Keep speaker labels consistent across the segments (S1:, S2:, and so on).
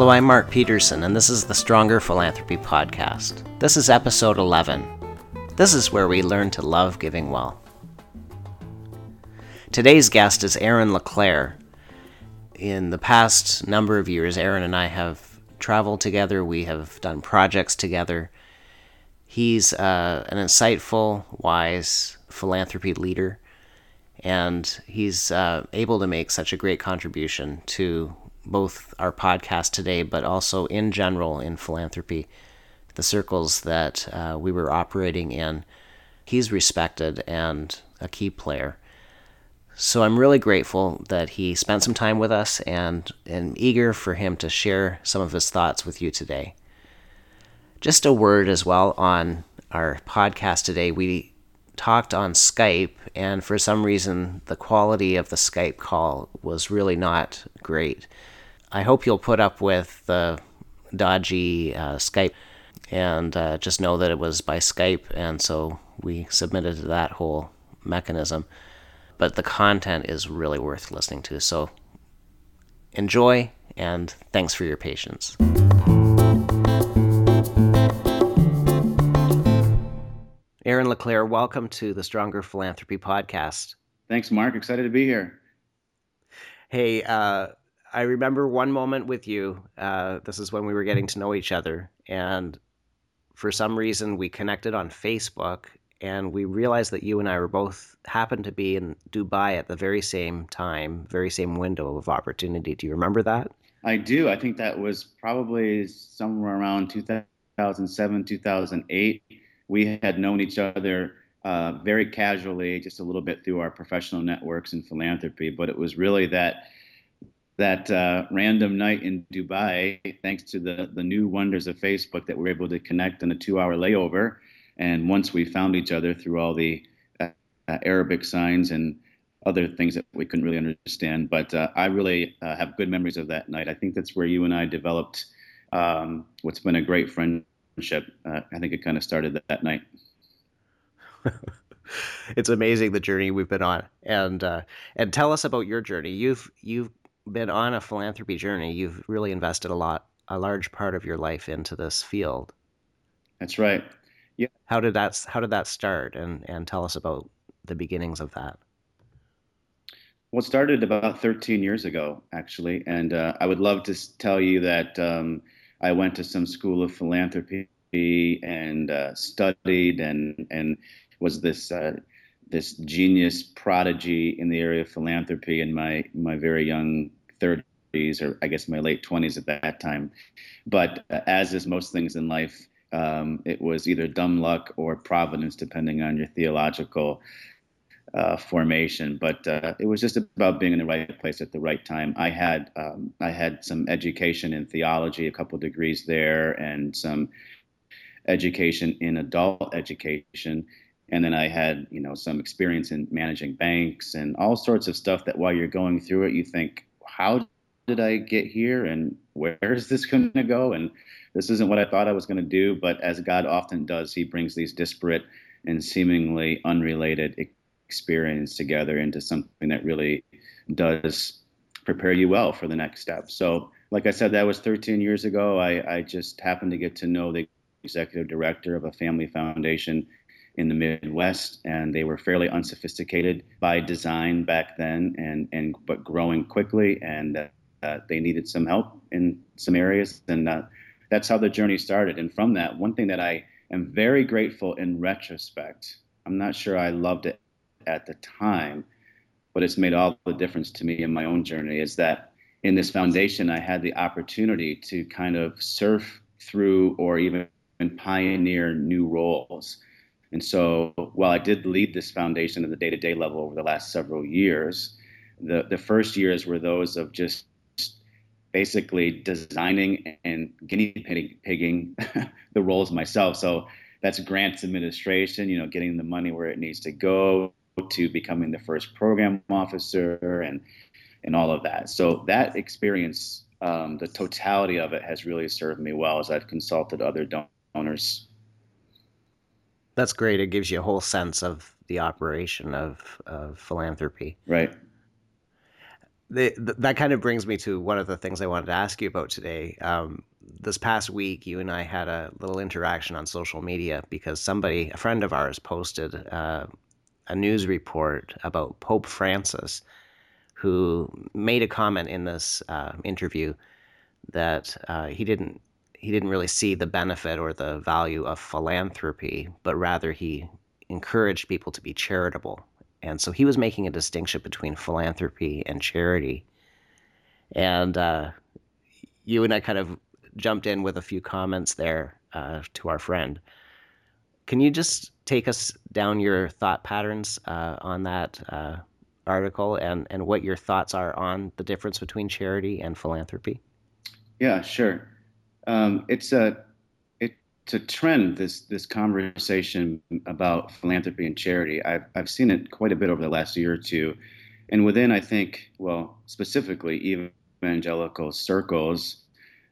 S1: Hello, I'm Mark Peterson, and this is the Stronger Philanthropy Podcast. This is episode 11. This is where we learn to love giving well. Today's guest is Aaron LeClaire. In the past number of years, Aaron and I have traveled together. We have done projects together. He's an insightful, wise philanthropy leader, and he's able to make such a great contribution to both our podcast today, but also in general in philanthropy, the circles that we were operating in. He's respected and a key player. So I'm really grateful that he spent some time with us and eager for him to share some of his thoughts with you today. Just a word as well on our podcast today. We talked on Skype, and for some reason the quality of the Skype call was really not great. I hope you'll put up with the dodgy Skype and just know that it was by Skype, and so we submitted to that whole mechanism. But the content is really worth listening to, so enjoy, and thanks for your patience. Aaron LeClaire, welcome to the Stronger Philanthropy Podcast.
S2: Thanks, Mark. Excited to be here.
S1: Hey, I remember one moment with you. This is when we were getting to know each other, and for some reason we connected on Facebook, and we realized that you and I were both happened to be in Dubai at the very same time, very same window of opportunity. Do you remember that?
S2: I do. I think that was probably somewhere around 2007, 2008. We had known each other very casually, just a little bit through our professional networks in philanthropy, but it was really that random night in Dubai, thanks to the new wonders of Facebook, that we're able to connect in a 2-hour layover. And once we found each other through all the Arabic signs and other things that we couldn't really understand, but I really have good memories of that night. I think that's where you and I developed what's been a great friendship. I think it kind of started that night.
S1: It's amazing the journey we've been on, and tell us about your journey. You've been on a philanthropy journey. You've really invested a large part of your life into this field.
S2: That's right. Yeah.
S1: How did that start? And tell us about the beginnings of that.
S2: Well, it started about 13 years ago, actually. And I would love to tell you that I went to some school of philanthropy and studied and was this genius prodigy in the area of philanthropy in my very young 30s, or I guess my late 20s at that time. But as is most things in life, it was either dumb luck or providence, depending on your theological formation. But it was just about being in the right place at the right time. I had some education in theology, a couple of degrees there, and some education in adult education. And then I had, some experience in managing banks and all sorts of stuff that while you're going through it, you think, how did I get here and where is this going to go? And this isn't what I thought I was going to do. But as God often does, he brings these disparate and seemingly unrelated experience together into something that really does prepare you well for the next step. So, like I said, that was 13 years ago. I just happened to get to know the executive director of a family foundation in the Midwest, and they were fairly unsophisticated by design back then, but growing quickly, and they needed some help in some areas, and that's how the journey started. And from that, one thing that I am very grateful in retrospect, I'm not sure I loved it at the time, but it's made all the difference to me in my own journey, is that in this foundation, I had the opportunity to kind of surf through or even pioneer new roles. And so while I did lead this foundation at the day-to-day level over the last several years, the first years were those of just basically designing and guinea pigging the roles myself. So that's grants administration, getting the money where it needs to go, to becoming the first program officer and all of that. So that experience, the totality of it has really served me well as I've consulted other donors.
S1: That's great. It gives you a whole sense of the operation of philanthropy.
S2: Right.
S1: That kind of brings me to one of the things I wanted to ask you about today. This past week, you and I had a little interaction on social media because somebody, a friend of ours, posted a news report about Pope Francis, who made a comment in this interview that he didn't really see the benefit or the value of philanthropy, but rather he encouraged people to be charitable. And so he was making a distinction between philanthropy and charity. And you and I kind of jumped in with a few comments there to our friend. Can you just take us down your thought patterns on that article and what your thoughts are on the difference between charity and philanthropy?
S2: Yeah, sure. It's a trend. This conversation about philanthropy and charity. I've seen it quite a bit over the last year or two, and within, I think, well, specifically evangelical circles,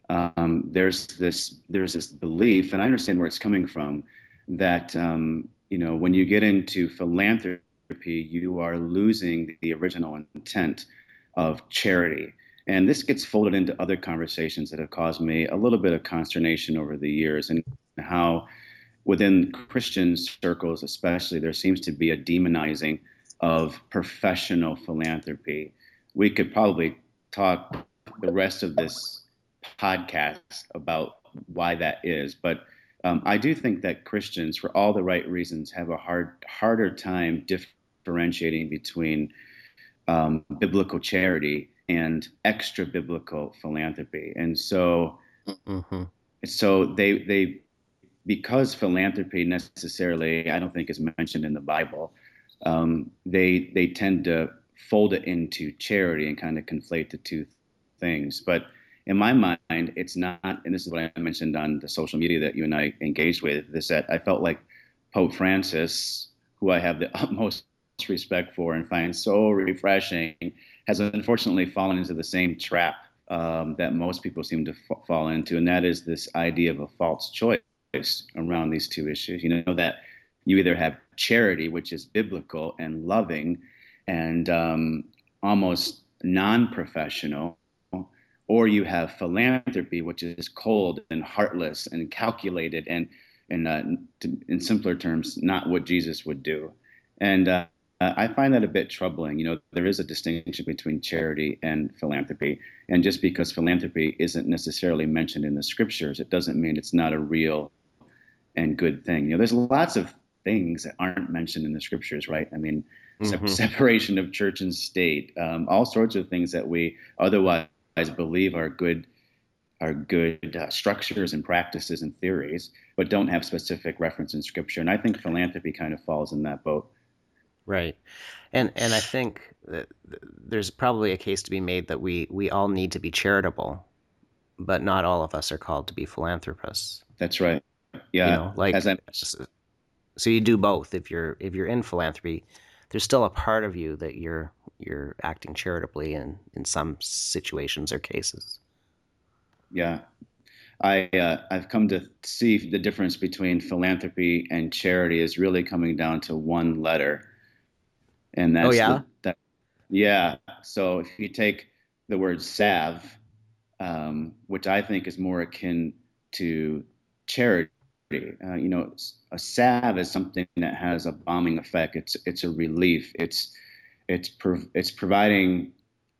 S2: there's this belief, and I understand where it's coming from, that when you get into philanthropy, you are losing the original intent of charity. And this gets folded into other conversations that have caused me a little bit of consternation over the years, and how within Christian circles, especially, there seems to be a demonizing of professional philanthropy. We could probably talk the rest of this podcast about why that is, but I do think that Christians, for all the right reasons, have a harder time differentiating between biblical charity and extra biblical philanthropy. And
S1: Mm-hmm.
S2: so they because philanthropy necessarily, I don't think, is mentioned in the Bible. They tend to fold it into charity and kind of conflate the two things. But in my mind, it's not. And this is what I mentioned on the social media that you and I engaged with. Is that I felt like Pope Francis, who I have the utmost respect for and find so refreshing, has unfortunately fallen into the same trap that most people seem to fall into, and that is this idea of a false choice around these two issues. You know, that you either have charity, which is biblical and loving and almost non-professional, or you have philanthropy, which is cold and heartless and calculated and in simpler terms, not what Jesus would do. And I find that a bit troubling. You know, there is a distinction between charity and philanthropy. And just because philanthropy isn't necessarily mentioned in the scriptures, it doesn't mean it's not a real and good thing. You know, there's lots of things that aren't mentioned in the scriptures, right? I mean,
S1: Mm-hmm.
S2: separation of church and state, all sorts of things that we otherwise believe are good structures and practices and theories, but don't have specific reference in scripture. And I think philanthropy kind of falls in that boat.
S1: Right. And I think that there's probably a case to be made that we all need to be charitable, but not all of us are called to be philanthropists.
S2: That's right.
S1: You
S2: Yeah,
S1: know,
S2: as I
S1: so you do both. If you're in philanthropy, there's still a part of you that you're acting charitably in some situations or cases.
S2: yeah, I've come to see the difference between philanthropy and charity is really coming down to one letter, and
S1: Oh
S2: that's
S1: yeah?
S2: that. Yeah. So if you take the word salve, which I think is more akin to charity, a salve is something that has a balming effect. It's a relief. It's providing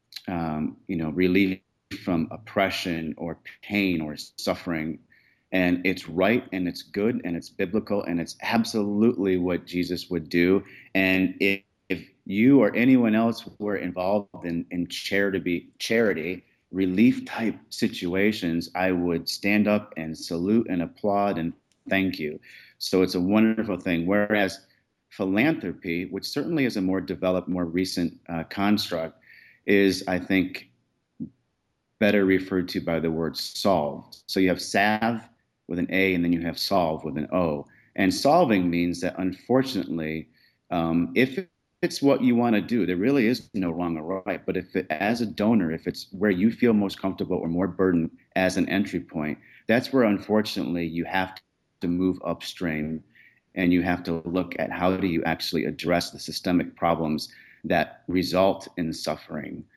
S2: relief from oppression or pain or suffering. And it's right and it's good and it's biblical and it's absolutely what Jesus would do. And if you or anyone else were involved in charity, relief type situations, I would stand up and salute and applaud and thank you. So it's a wonderful thing. Whereas philanthropy, which certainly is a more developed, more recent construct, is, I think, better referred to by the word solved. So you have salve with an A, and then you have solve with an O. And solving means that, unfortunately, if it's what you want to do, there really is no wrong or right. But if as a donor, if it's where you feel most comfortable or more burdened as an entry point, that's where, unfortunately, you have to move upstream, and you have to look at how do you actually address the systemic problems that result in suffering.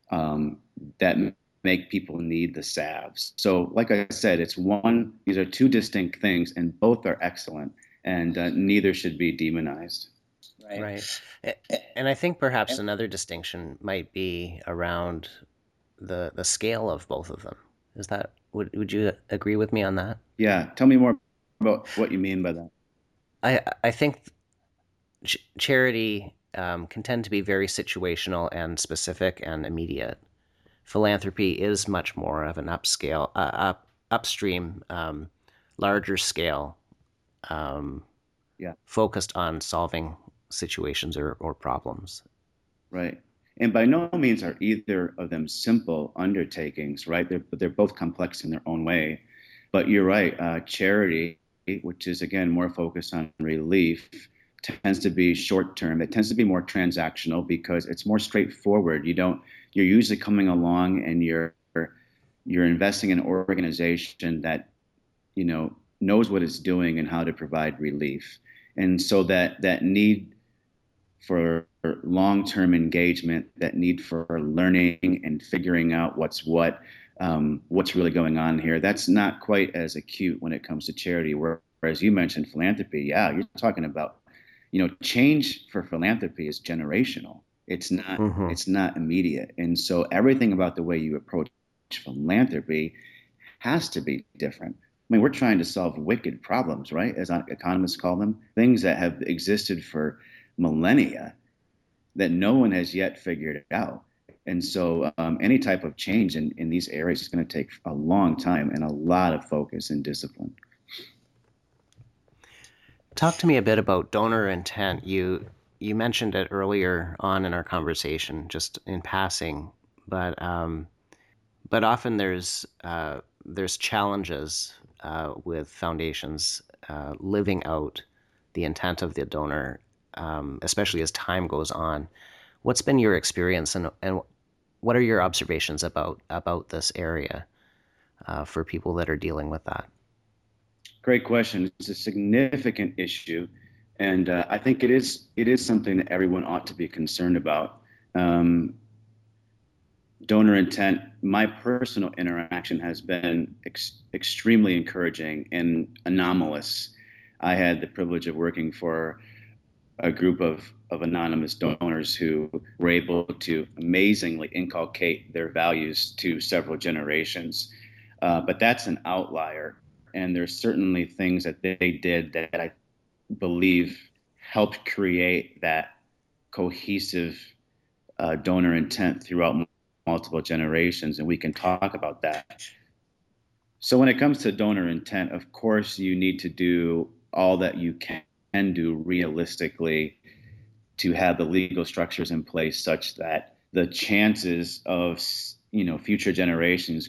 S2: um, that make people need the salves. So, like I said, these are two distinct things, and both are excellent, and neither should be demonized. Right.
S1: Right. And I think perhaps another distinction might be around the scale of both of them. Is that would you agree with me on that?
S2: Yeah. Tell me more about what you mean by that.
S1: I think charity can tend to be very situational and specific and immediate. Philanthropy is much more of an upstream, larger scale, um,
S2: Yeah.
S1: focused on solving situations or problems.
S2: Right. And by no means are either of them simple undertakings, right? They're both complex in their own way. But you're right. Charity, which is again more focused on relief, tends to be short term. It tends to be more transactional because it's more straightforward. You're usually coming along and you're investing in an organization that, knows what it's doing and how to provide relief. And so that need for long-term engagement, that need for learning and figuring out what's really going on here. That's not quite as acute when it comes to charity. Whereas you mentioned philanthropy, yeah, you're talking about, change for philanthropy is generational. It's not.
S1: Mm-hmm.
S2: It's not immediate, and so everything about the way you approach philanthropy has to be different. I mean, we're trying to solve wicked problems, right? As economists call them, things that have existed for millennia that no one has yet figured out. And so, any type of change in these areas is going to take a long time and a lot of focus and discipline.
S1: Talk to me a bit about donor intent. You mentioned it earlier on in our conversation, just in passing, but but often there's challenges with foundations living out the intent of the donor, especially as time goes on. What's been your experience, and what are your observations about this area for people that are dealing with that?
S2: Great question. It's a significant issue, and I think it is something that everyone ought to be concerned about. Um, Donor intent. My personal interaction has been extremely encouraging and anomalous. I had the privilege of working for a group of anonymous donors who were able to amazingly inculcate their values to several generations. But that's an outlier. And there's certainly things that they did that I believe helped create that cohesive donor intent throughout multiple generations. And we can talk about that. So when it comes to donor intent, of course, you need to do all that you can do realistically to have the legal structures in place such that the chances of future generations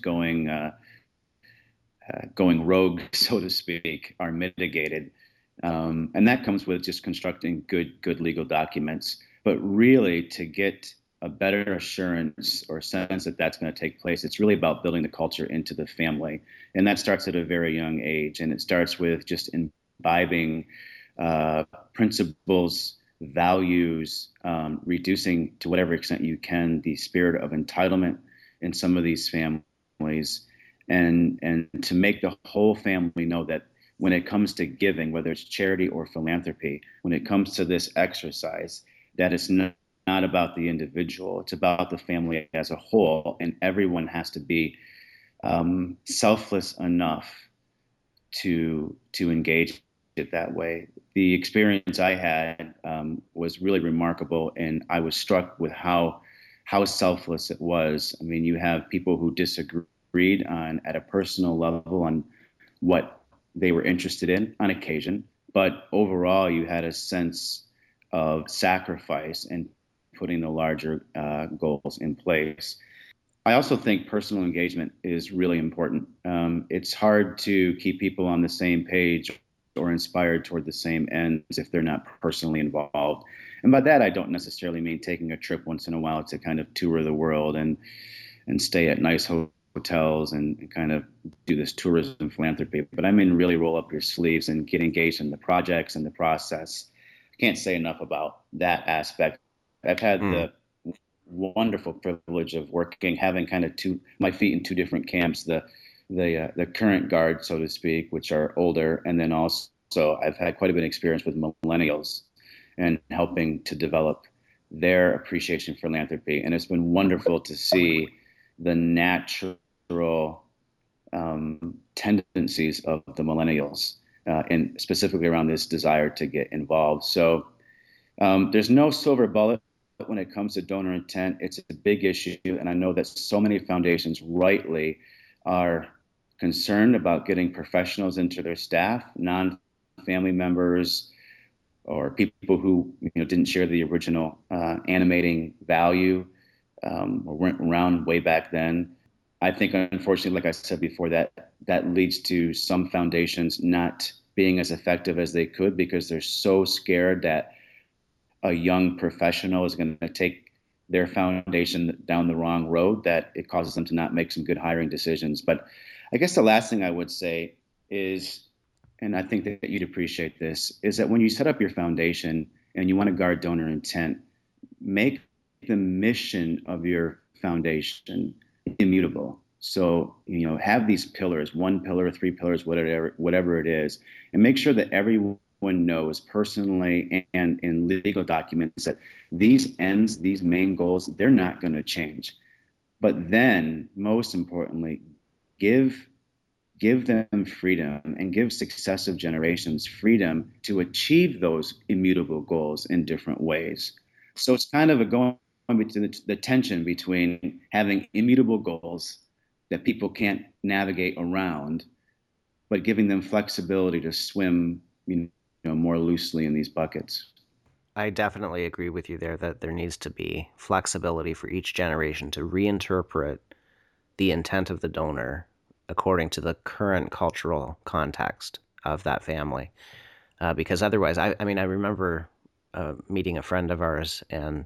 S2: going rogue, so to speak, are mitigated. And that comes with just constructing good legal documents. But really, to get a better assurance or sense that that's going to take place, it's really about building the culture into the family, and that starts at a very young age. And it starts with just imbibing principles, values, reducing to whatever extent you can the spirit of entitlement in some of these families, and to make the whole family know that when it comes to giving, whether it's charity or philanthropy, when it comes to this exercise, that it's not about the individual, it's about the family as a whole, and everyone has to be selfless enough to engage it that way. The experience I had was really remarkable, and I was struck with how selfless it was. I mean, you have people who disagreed on at a personal level on what they were interested in on occasion, but overall, you had a sense of sacrifice and putting the larger goals in place. I also think personal engagement is really important. It's hard to keep people on the same page or inspired toward the same ends if they're not personally involved. And by that, I don't necessarily mean taking a trip once in a while to kind of tour the world and stay at nice hotels and kind of do this tourism philanthropy. But I mean, really roll up your sleeves and get engaged in the projects and the process. I can't say enough about that aspect. I've had
S1: Mm.
S2: the wonderful privilege of working, having kind of my feet in two different camps, the current guard, so to speak, which are older, and then also I've had quite a bit of experience with millennials and helping to develop their appreciation for philanthropy. And it's been wonderful to see the natural tendencies of the millennials, and specifically around this desire to get involved. So there's no silver bullet when it comes to donor intent. It's a big issue, and I know that so many foundations rightly are concerned about getting professionals into their staff, non-family members, or people who didn't share the original animating value, or weren't around way back then. I think, unfortunately, like I said before, that leads to some foundations not being as effective as they could because they're so scared that a young professional is going to take their foundation down the wrong road, that it causes them to not make some good hiring decisions. But I guess the last thing I would say is, and I think that you'd appreciate this, is that when you set up your foundation and you want to guard donor intent, make the mission of your foundation immutable. So, have these pillars, one pillar, three pillars, whatever it is, and make sure that everyone knows personally and in legal documents that these ends, these main goals, they're not going to change. But then, most importantly, give them freedom and give successive generations freedom to achieve those immutable goals in different ways. So it's kind of a going between the tension between having immutable goals that people can't navigate around, but giving them flexibility to swim, more loosely in these buckets.
S1: I definitely agree with you there that there needs to be flexibility for each generation to reinterpret the intent of the donor according to the current cultural context of that family. Because otherwise, I mean, I remember meeting a friend of ours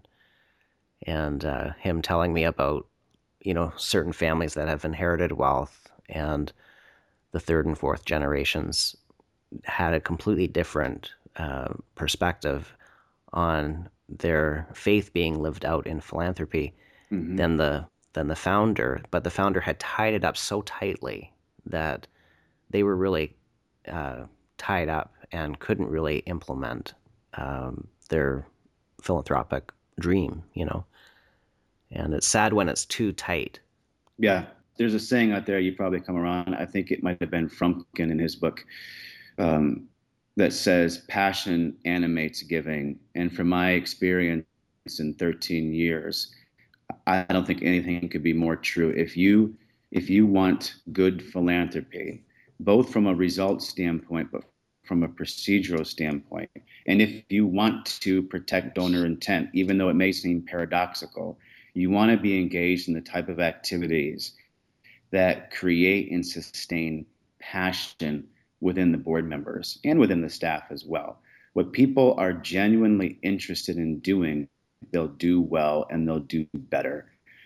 S1: and him telling me about certain families that have inherited wealth, and the third and fourth generations had a completely different perspective on their faith being lived out in philanthropy
S2: Mm-hmm.
S1: than the founder. But the founder had tied it up so tightly that they were really tied up and couldn't really implement their philanthropic dream. And it's sad when it's too tight.
S2: Yeah, there's a saying out there you probably come around. I think it might have been Frumkin in his book, um, that says passion animates giving. And from my experience in 13 years, I don't think anything could be more true. If you want good philanthropy, both from a results standpoint, but from a procedural standpoint, and if you want to protect donor intent, even though it may seem paradoxical, you want to be engaged in the type of activities that create and sustain passion within the board members and within the staff as well. What people are genuinely interested in doing, they'll do well and they'll do better.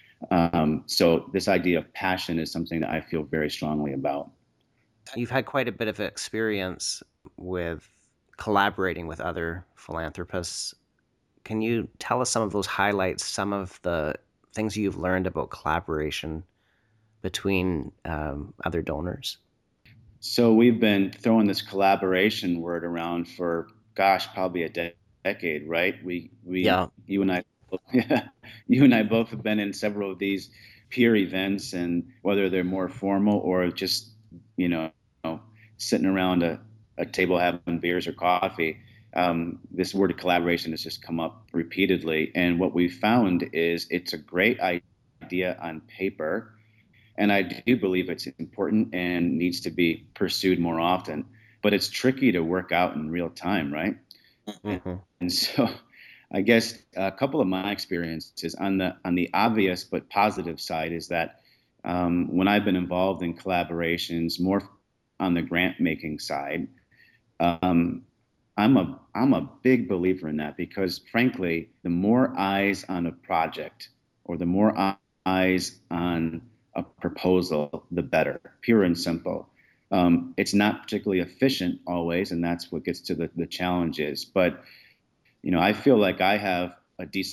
S2: So this idea of passion is something that I feel very strongly about.
S1: You've had quite a bit of experience with collaborating with other philanthropists. Can you tell us some of those highlights, some of the things you've learned about collaboration between other donors?
S2: So we've been throwing this collaboration word around for, gosh, probably a decade, right?
S1: Yeah.
S2: You and I, yeah, you and I both have been in several of these peer events, and whether they're more formal or just, you know, sitting around a table having beers or coffee, this word of collaboration has just come up repeatedly. And what we found is it's a great idea on paper, and I do believe it's important and needs to be pursued more often. But it's tricky to work out in real time, right? And,
S1: Mm-hmm.
S2: and so, I guess a couple of my experiences on the obvious but positive side is that when I've been involved in collaborations, more on the grant making side, um, I'm a big believer in that because, frankly, the more eyes on a project or the more eyes on a proposal, the better. Pure and simple. It's not particularly efficient always, and that's what gets to the challenges. But I feel like I have a decent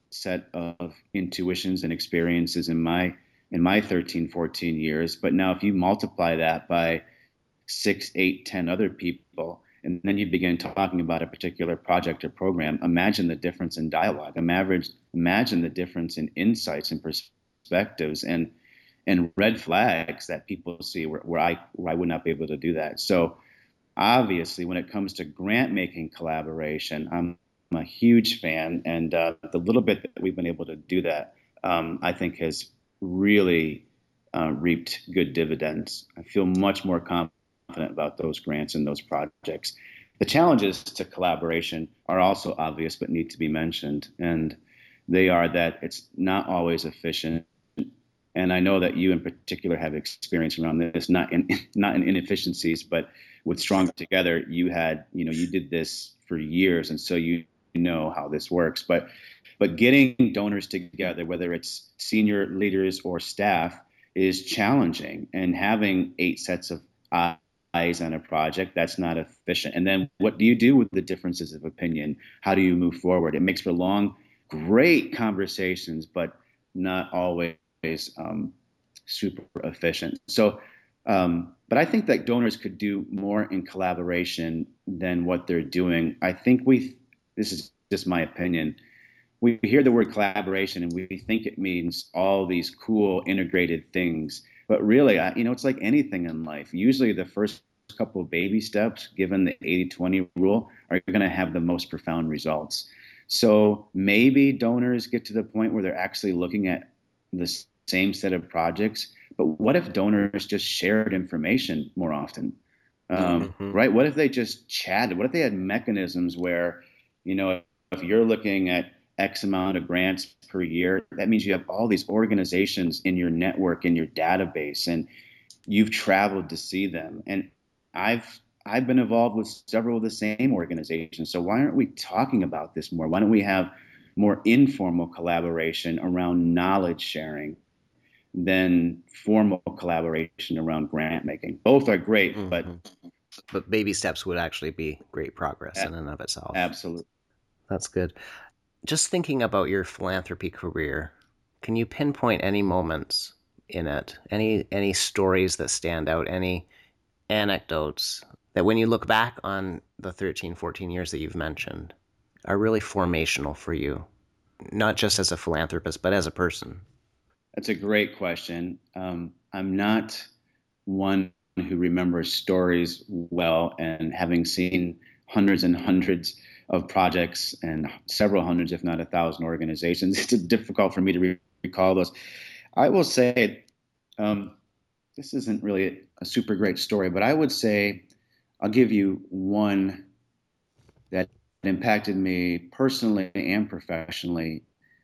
S2: set of intuitions and experiences in my 13, 14 years. But now if you multiply that by 6, 8, 10 other people, and then you begin talking about a particular project or program, imagine the difference in dialogue. Imagine the difference in insights and perspectives and red flags that people see where I would not be able to do that. So obviously, when it comes to grant making collaboration, I'm a huge fan, and the little bit that we've been able to do that, I think, has really reaped good dividends. I feel much more confident about those grants and those projects. The challenges to collaboration are also obvious, but need to be mentioned, and they are that it's not always efficient. And I know that you in particular have experience around this, not in inefficiencies, but with Stronger Together, you did this for years, and so you know how this works. But getting donors together, whether it's senior leaders or staff, is challenging. And having 8 sets of eyes on a project, that's not efficient. And then what do you do with the differences of opinion? How do you move forward? It makes for long, great conversations, but not always super efficient. So, but I think that donors could do more in collaboration than what they're doing. I think this is just my opinion. We hear the word collaboration and we think it means all these cool integrated things. But really, it's like anything in life. Usually the first couple of baby steps, given the 80-20 rule, are going to have the most profound results. So maybe donors get to the point where they're actually looking at the same set of projects. But what if donors just shared information more often? Right? What if they just chatted? What if they had mechanisms where, if you're looking at X amount of grants per year, that means you have all these organizations in your network, in your database, and you've traveled to see them. And I've been involved with several of the same organizations. So why aren't we talking about this more? Why don't we have more informal collaboration around knowledge sharing than formal collaboration around grant making? Both are great,
S1: but baby steps would actually be great progress in and of itself.
S2: Absolutely.
S1: That's good. Just thinking about your philanthropy career, can you pinpoint any moments in it? Any stories that stand out? Any anecdotes that when you look back on the 13, 14 years that you've mentioned are really formational for you, not just as a philanthropist, but as a person?
S2: That's a great question. I'm not one who remembers stories well, and having seen hundreds and hundreds of projects and several hundreds, if not 1,000 organizations, it's difficult for me to recall those. I will say, this isn't really a super great story, but I would say I'll give you one that impacted me personally and professionally.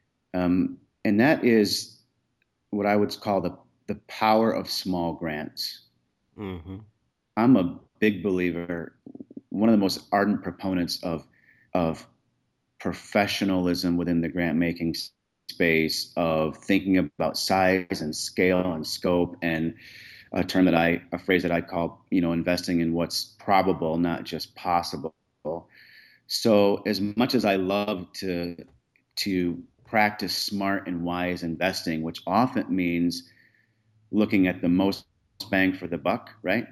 S2: And that is what I would call the power of small grants.
S1: Mm-hmm.
S2: I'm a big believer, one of the most ardent proponents of professionalism within the grant making space, of thinking about size and scale and scope, and a phrase that I call, investing in what's probable, not just possible. So as much as I love to practice smart and wise investing, which often means looking at the most bang for the buck, right?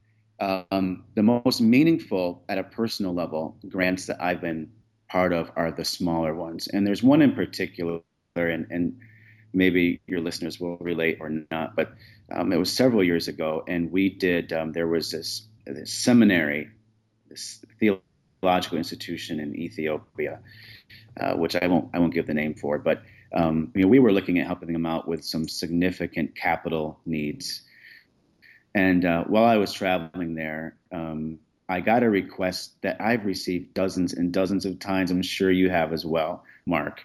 S2: The most meaningful at a personal level grants that I've been part of are the smaller ones. And there's one in particular, and maybe your listeners will relate or not, but it was several years ago, and we did, there was this seminary, this theological institution in Ethiopia, which I won't give the name for, but we were looking at helping them out with some significant capital needs. And while I was traveling there, I got a request that I've received dozens and dozens of times. I'm sure you have as well, Mark.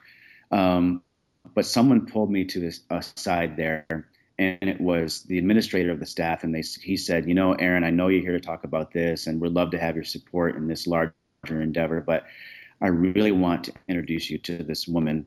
S2: But someone pulled me to this aside there, and it was the administrator of the staff. And he said, Aaron, I know you're here to talk about this, and we'd love to have your support in this larger endeavor, but I really want to introduce you to this woman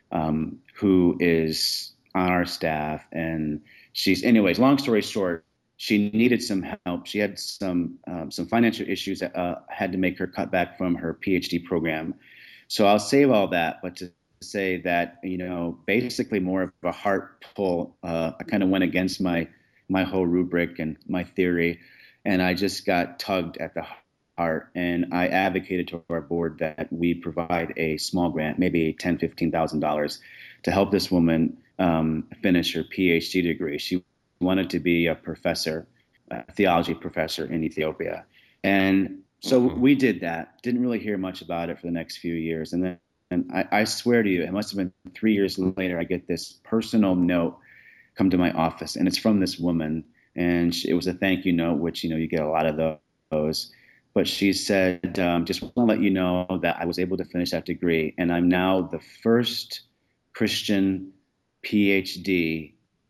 S2: who is on our staff. And anyways, long story short, she needed some help. She had some financial issues that had to make her cut back from her PhD program. So I'll save all that, but to say that, basically more of a heart pull. I kind of went against my whole rubric and my theory, and I just got tugged at the heart. And I advocated to our board that we provide a small grant, maybe $10,000, $15,000, to help this woman finish her PhD degree. She wanted to be a professor, a theology professor in Ethiopia. And so we did that. Didn't really hear much about it for the next few years. And then I swear to you, it must have been 3 years later, I get this personal note come to my office, and it's from this woman. And it was a thank you note, which, you get a lot of those. But she said, just want to let you know that I was able to finish that degree. And I'm now the first Christian PhD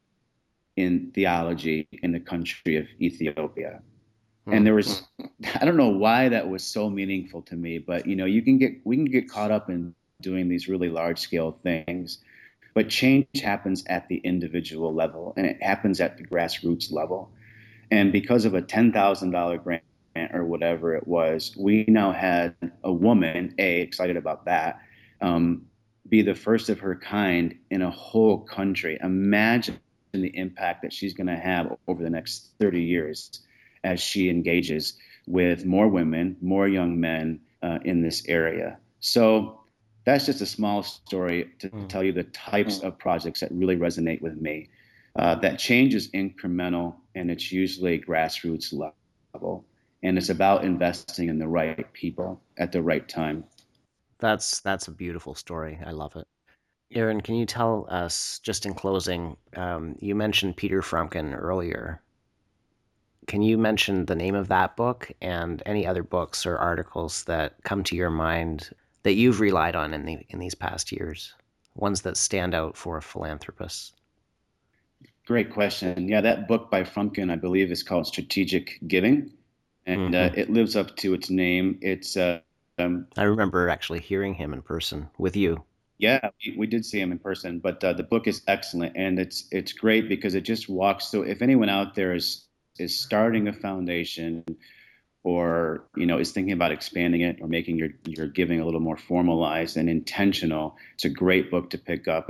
S2: in theology in the country of Ethiopia. And there was, I don't know why that was so meaningful to me, but we can get caught up in doing these really large scale things, but change happens at the individual level, and it happens at the grassroots level. And because of a $10,000 grant or whatever it was, we now had a woman, excited about that, be the first of her kind in a whole country. Imagine the impact that she's going to have over the next 30 years as she engages with more women, more young men in this area. So that's just a small story to tell you the types of projects that really resonate with me. That change is incremental, and it's usually grassroots level. And it's about investing in the right people at the right time.
S1: That's a beautiful story. I love it. Aaron, can you tell us, just in closing, you mentioned Peter Frumkin earlier. Can you mention the name of that book and any other books or articles that come to your mind that you've relied on in these past years? Ones that stand out for a philanthropist?
S2: Great question. Yeah, that book by Frumkin, I believe, is called Strategic Giving, and it lives up to its name.
S1: I remember actually hearing him in person with you.
S2: Yeah, we did see him in person, but the book is excellent, and it's great because it just walks. So if anyone out there is starting a foundation, or is thinking about expanding it or making your giving a little more formalized and intentional, it's a great book to pick up.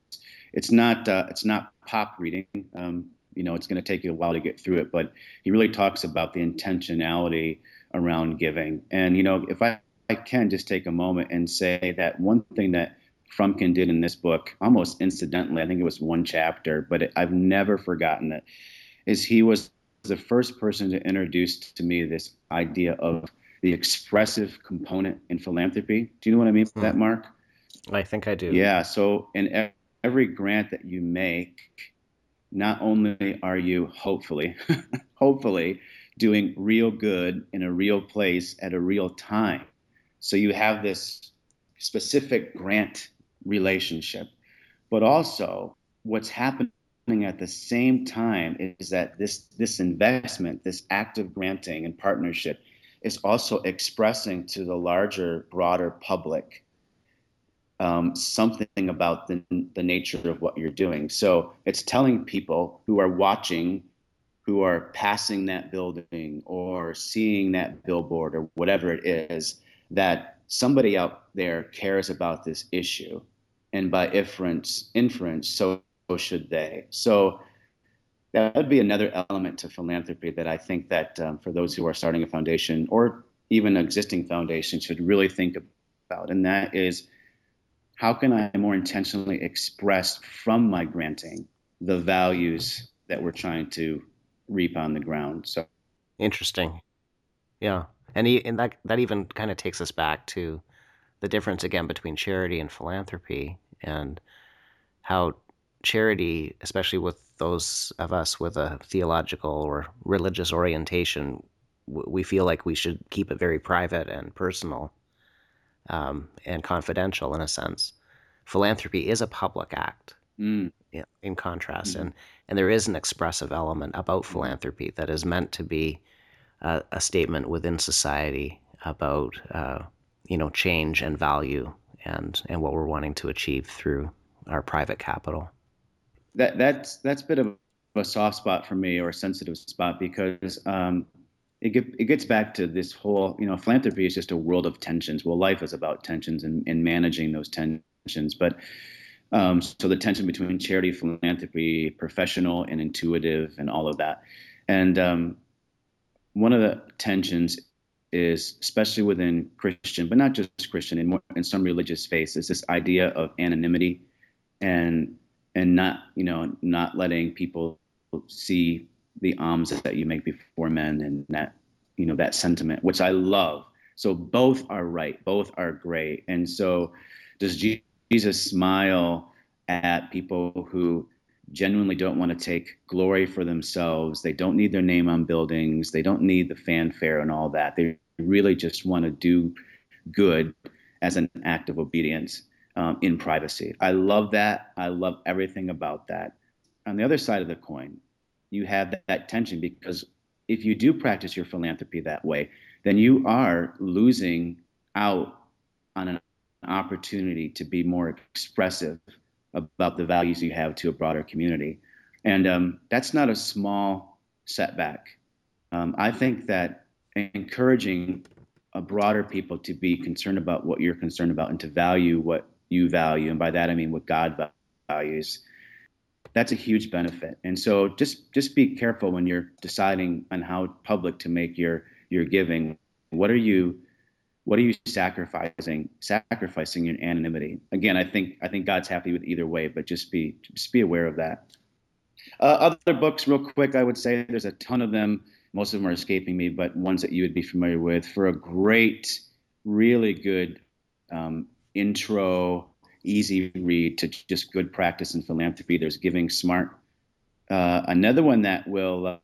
S2: It's not pop reading. It's going to take you a while to get through it, but he really talks about the intentionality around giving. And if I can just take a moment and say that one thing that Frumkin did in this book, almost incidentally, I think it was one chapter, but I've never forgotten it, is he was the first person to introduce to me this idea of the expressive component in philanthropy. Do you know what I mean by that, Mark?
S1: I think I do.
S2: Yeah. So in every grant that you make, not only are you hopefully doing real good in a real place at a real time. So you have this specific grant relationship, but also what's happening at the same time is that this investment, this active granting and partnership, is also expressing to the larger, broader public something about the nature of what you're doing. So it's telling people who are watching, who are passing that building or seeing that billboard or whatever it is, that somebody out there cares about this issue. And by inference, so should they. So that would be another element to philanthropy that I think that for those who are starting a foundation or even an existing foundation should really think about. And that is, how can I more intentionally express from my granting the values that we're trying to reap on the ground? So
S1: Interesting. Yeah. And that even kind of takes us back to the difference again between charity and philanthropy, and how charity, especially with those of us with a theological or religious orientation, we feel like we should keep it very private and personal, and confidential in a sense. Philanthropy is a public act, in contrast, and there is an expressive element about philanthropy that is meant to be a statement within society about change and value, and what we're wanting to achieve through our private capital.
S2: that's a bit of a soft spot for me, or a sensitive spot, because it gets back to this whole, philanthropy is just a world of tensions. Well, life is about tensions and managing those tensions. tensions. But so the tension between charity, philanthropy, professional and intuitive, and all of that. And one of the tensions is, especially within Christian, but not just Christian, in some religious faiths, is this idea of anonymity and not letting people see the alms that you make before men, and that sentiment, which I love. So both are right, both are great. And so does Jesus smile at people who genuinely don't want to take glory for themselves? They don't need their name on buildings. They don't need the fanfare and all that. They really just want to do good as an act of obedience in privacy. I love that. I love everything about that. On the other side of the coin, you have that tension, because if you do practice your philanthropy that way, then you are losing out on an opportunity to be more expressive about the values you have to a broader community. And that's not a small setback. I think that encouraging a broader people to be concerned about what you're concerned about and to value what you value, and by that I mean what God values, that's a huge benefit. And so just be careful when you're deciding on how public to make your giving. What are you sacrificing your anonymity? Again, I think God's happy with either way, but just be aware of that. Other books, real quick, I would say there's a ton of them. Most of them are escaping me, but ones that you would be familiar with. For a great, really good intro, easy read to just good practice in philanthropy, there's Giving Smart. Another one that will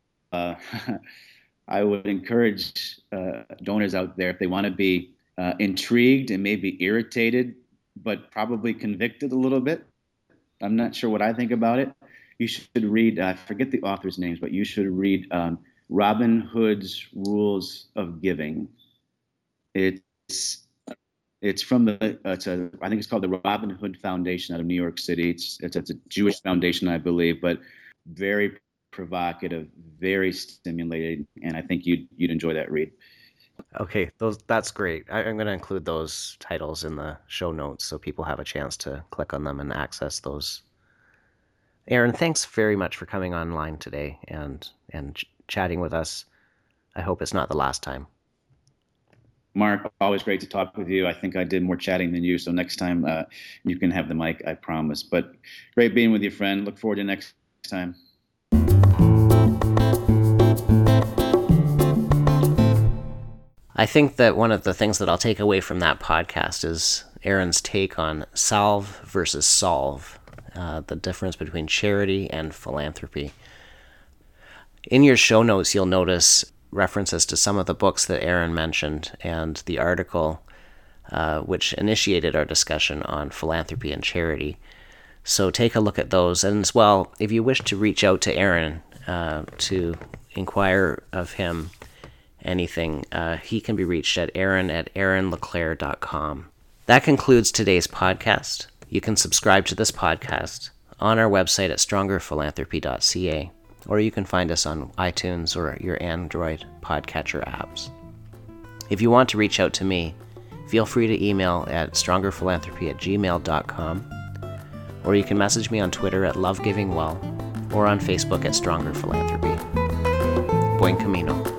S2: I would encourage donors out there, if they want to be intrigued and maybe irritated, but probably convicted a little bit. I'm not sure what I think about it. You should read, I forget the author's names, but you should read Robin Hood's Rules of Giving. It's from I think it's called the Robin Hood Foundation out of New York City. It's a Jewish foundation, I believe, but very provocative, very stimulating, and I think you'd enjoy that read.
S1: Okay, that's great. I'm going to include those titles in the show notes so people have a chance to click on them and access those. Aaron, thanks very much for coming online today and chatting with us. I hope it's not the last time.
S2: Mark, always great to talk with you. I think I did more chatting than you, so next time you can have the mic, I promise. But great being with you, friend. Look forward to next time.
S1: I think that one of the things that I'll take away from that podcast is Aaron's take on salve versus solve, the difference between charity and philanthropy. In your show notes, you'll notice references to some of the books that Aaron mentioned and the article which initiated our discussion on philanthropy and charity. So take a look at those. And as well, if you wish to reach out to Aaron to inquire of him anything, he can be reached at aaron@aaronleclaire.com. That concludes today's podcast. You can subscribe to this podcast on our website at strongerphilanthropy.ca, or you can find us on iTunes or your Android podcatcher apps. If you want to reach out to me, feel free to email at strongerphilanthropy@gmail.com, or you can message me on Twitter at lovegivingwell, or on Facebook at Stronger Philanthropy. Buen camino.